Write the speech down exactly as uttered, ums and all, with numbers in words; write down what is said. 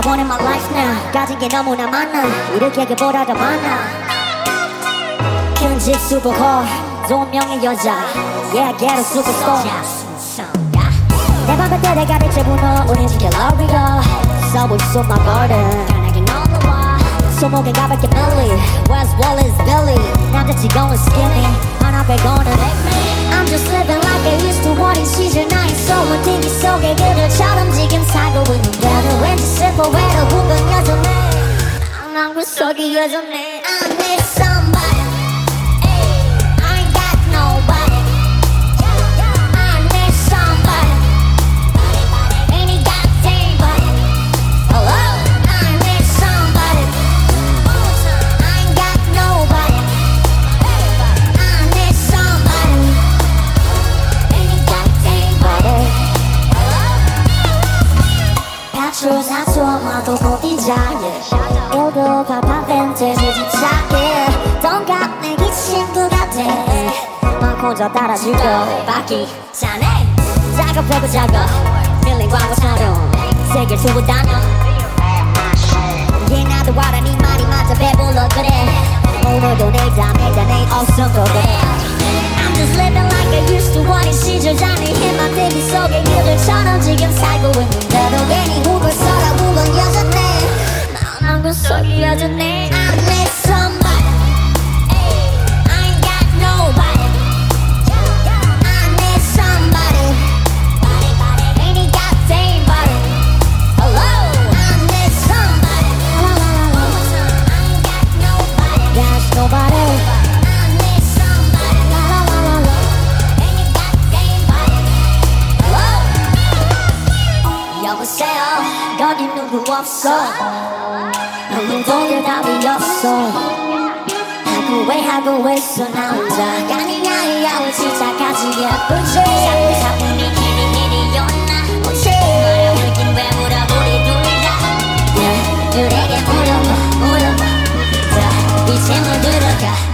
one in my life now. 가진 게 너무나 많아. 이렇게보다 더 많아. 큰집 슈퍼콜 좋은 명의 여자. Yeah, get a superstar. 내 방금 때 내가 대체 분노 우린 지켜 러비가 서브 있어 my garden. 손목에 가볍게 밀리 West Wall is Billy 남자치 going skinny 하나 빼고는 I'm just living like I used to 원인 시절 나의 소문 TV 속에 그들처럼 지금 살고 있는데도 왠지 슬퍼 외로운 건 여전해 난 그 속이 여전해 I need somebody I ain't got nobody I need somebody Any goddamn body Hello I need somebody I ain't got nobody I need somebody Any goddamn body Patrol 사소마도 고디자예 일도 바빠된 돼지 집착해 동갑 내기 친구가 돼막 혼자 따라줄 거 바퀴 자네 작업해고 작업 밀린 광고 촬영 세계를 두고 다녀 얘 나도 알아 네 말이 맞아 배불러 그래 오늘도 내일 다 내일 다 내일 없어도 그래 I'm just living like I used to 원인 시절 잔이 힘만 대기 속에 그들처럼 지금 살고 있는데도 괜히 훅을 썰어본 건 여전해 난 그 속이 여전해 I need somebody I ain't got nobody I need somebody Any goddamn body Hello I need somebody I ain't got nobody Got nobody I need somebody Any goddamn body Hello 여보세요 거기 누구 없어 아무도 답이 없어 하고 왜 하고 있어 나 혼자 아니야 왜 시작하지 예쁘지 자꾸 사뿐히 길이 길이 였나 어찌 너를 울긴 왜 물어 우리 둘다 그에게 물어봐 물어봐 자 이제 물 들어가